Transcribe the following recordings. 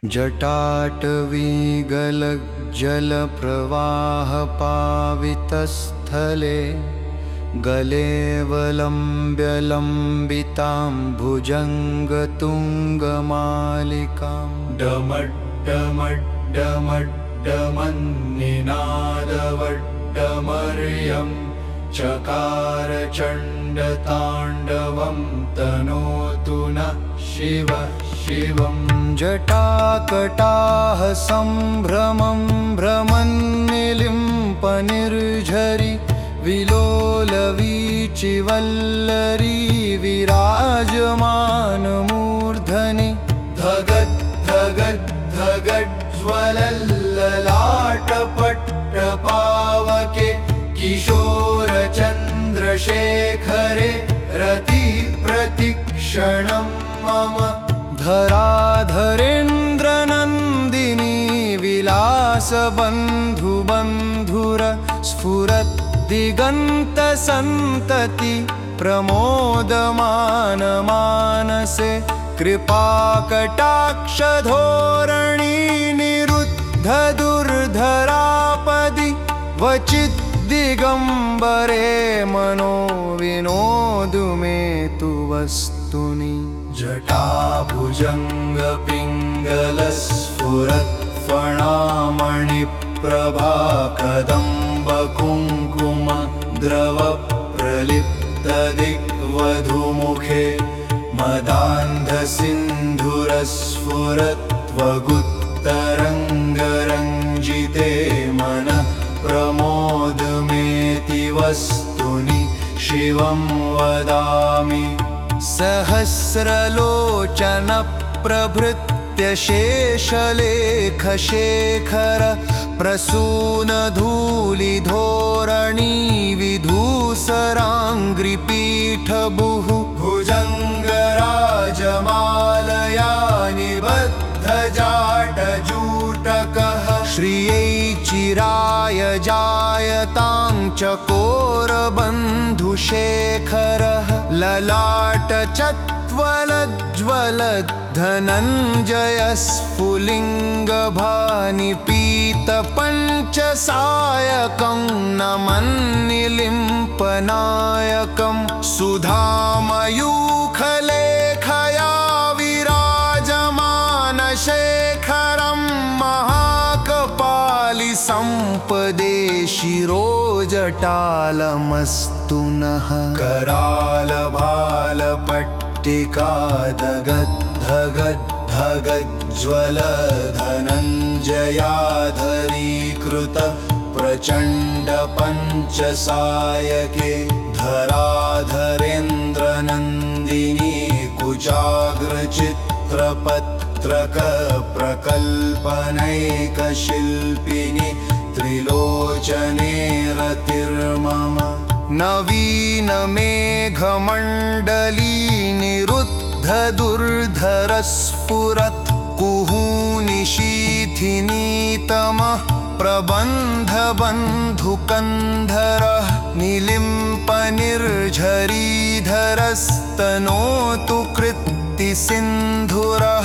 जटाटवीगलज्जलप्रवाहपावितस्थले गलेऽवलम्ब्य भुजङ्गतुङ्गमालिकां डमड्डमड्डमड्डमन्निनादवड्डमर्यं चकार चण्डताण्डवं तनोतु नः शिवः शिवं। जटाकटाः सम्भ्रमं भ्रमन्निलिम्पनिर्झरि विलोलवीचिवल्लरी विराजमानमूर्धनि धगद्धगज्ज्वलल्ललाटपट्टपावके किशोरचन्द्रशेखरे रतिप्रतिक्षणं मम धराधरेन्द्रनन्दिनी विलासबन्धुबन्धुर स्फुरत् दिगन्तसन्तति प्रमोदमानमानसे कृपाकटाक्षधोरणी निरुद्धदुर्धरापदि वचिद्दिगम्बरे मनो विनोदु मे तु वस्तुनि। जटाभुजङ्गपिङ्गलस्फुरत्फणामणिप्रभा कदम्बकुङ्कुम द्रवप्रलिप्तदिग्वधूमुखे मदान्धसिन्धुरस्फुरत्वगुत्तरङ्गरञ्जिते मनः प्रमोदमेति वस्तुनि शिवं वदामि। सहस्रलोचनप्रभृत्य शेषलेखशेखर प्रसूनधूलिधोरणी विधूसराङ्घ्रिपीठभुः भुजङ्गराजमालया निबद्धजाटजूटकः श्रियै चिराय जायतां चकोरबन्धुशेखरः ललाटचत्वलज्ज्वलद्धनञ्जयस्फुलिङ्गभानिपीतपञ्चसायकं नमन्निलिम्पनायकं सुधामयूखलेखया विराजमानशेखरं महाकपालिसम्पदे शिरोजटालमस्तु नः। करालभालपट्टिका धगद्धगद्धगज्ज्वलधनञ्जयाधरीकृत प्रचण्डपञ्चसायके धराधरेन्द्रनन्दिनी कुचाग्रचित्रपत्रकप्रकल्पनैकशिल्पिनि त्रिलोचने रतिर्मम। नवीनमेघमण्डली निरुद्धदुर्धरस्फुरत् कुहूनिशीथिनीतमः प्रबन्धबन्धुकन्धरः निलिम्पनिर्झरीधरस्तनोतु कृत्तिसिन्धुरः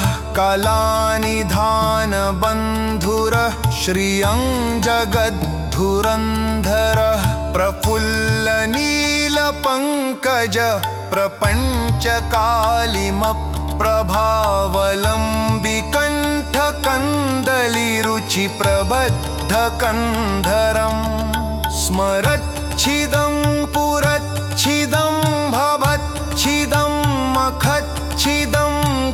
कलानिधानबन्धुरः श्रियं जगद्धुरन्धरः प्रफुल्लनीलपङ्कज प्रपञ्चकालिमप्रभावलम्बिकण्ठकन्दलिरुचिप्रबद्धकन्धरं स्मरच्छिदं पुरच्छिदं भवच्छिदं मखच्छिदं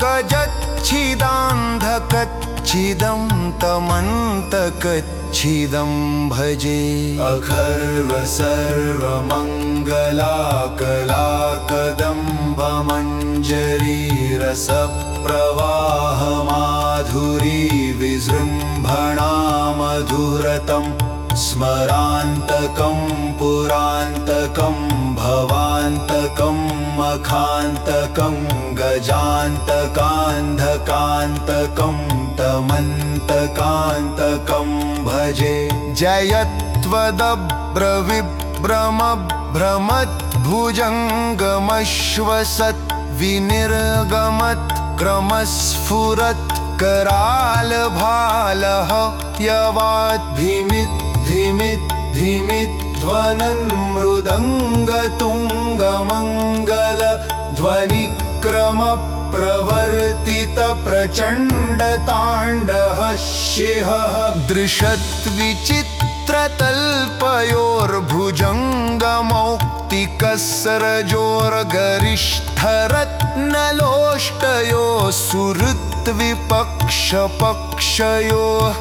गजच्छिदान्धकच्छिदं तमन्तकच्छिदं भजे। अखर्वसर्वमङ्गलाकलाकदम्बमञ्जरीरसप्रवाहमाधुरी विजृम्भणा मधुरतं स्मरान्तकं पुरान्तकं भवान्तकं मखान्तकं गजान्तकान्धकान्तकं तमन्तकान्तकं भजे। जयत्वदभ्रविभ्रमभ्रमद्भुजङ्गमश्वसत् विनिर्गमत् क्रमस्फुरत् करालभालः यवाद्धिमिद्धिमिद्धिमिध्वनन् मृदङ्गतुङ्गमङ्गलध्वनिक्रमप्रवर्तितप्रचण्डताण्डः शिहः दृशद्विचित्रतल्पयोर्भुजङ्गमौक्तिकस्रजोर्गरिष्ठरत्नलोष्टयोः सुहृद्विपक्षपक्षयोः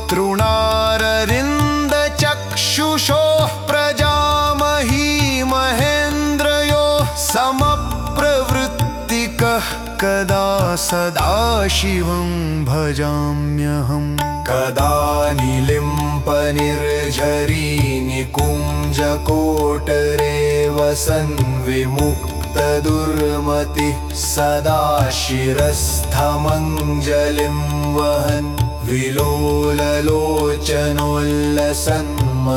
तृणाररिन्दचक्षुषोः प्रजामही महेन्द्रयोः समप्रवृत्तिकः कदा सदाशिवं भजाम्यहम् कदा निलिम्पनिर्झरीनिकुञ्जकोटरे वसन् विमुक्तदुर्मतिः सदा शिरस्थमञ्जलिं वहन् विलोललोचनोल्लसन्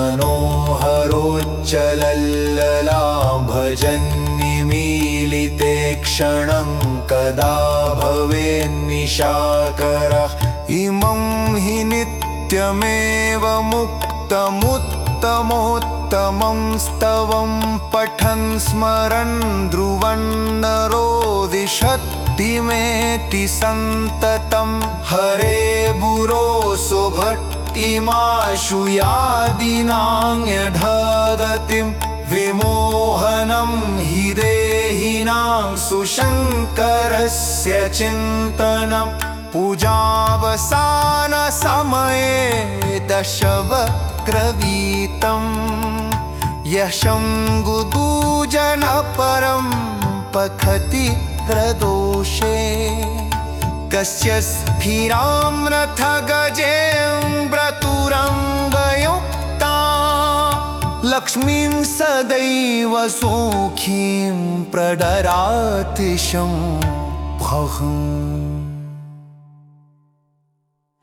मनोहरोच्चलल्ललाभजन्निमीलिते क्षणं कदा भवेन्निशाकरः इमं हि नित्यमेव मुक्तमुत्तमोत्तमं स्तवं पठन् स्मरन् ध्रुवन्नरो दिशत्तिमेति सन्ततं हरे बुरोसो भट्टिमाशु यादिनान्यधदतिं विमोहनं हि देहिनां सुशङ्करस्य चिन्तनं पूजावसानसमये दशवक्त्रवीतं यशङ्गुदूजनपरं पठति प्रदोषे कस्य स्फीरां रथगजेन्द्रतुरङ्गयुक्ता लक्ष्मीं सदैव सौखीं प्रददाति शम्भुः।